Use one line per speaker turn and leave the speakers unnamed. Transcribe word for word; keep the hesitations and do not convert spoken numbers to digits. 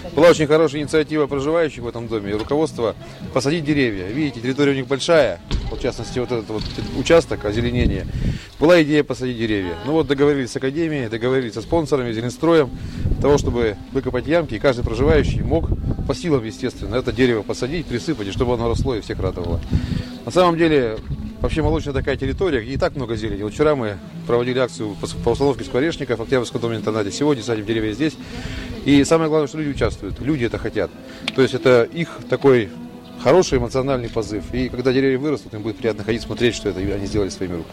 Была очень хорошая инициатива проживающих в этом доме и руководства посадить деревья. Видите, территория у них большая, вот в частности вот этот вот участок озеленения. Была идея посадить деревья. Ну вот договорились с академией, договорились со спонсорами, Зеленстроем, того, чтобы выкопать ямки, и каждый проживающий мог по силам, естественно, это дерево посадить, присыпать, и чтобы оно росло и всех радовало. На самом деле, вообще молочная такая территория, где и так много зелени. Вот вчера мы проводили акцию по установке скворечников в Октябрьском доме-интернате. Сегодня садим деревья здесь. И самое главное, что люди участвуют. Люди это хотят. То есть это их такой хороший эмоциональный позыв. И когда деревья вырастут, им будет приятно ходить, смотреть, что это они сделали своими руками.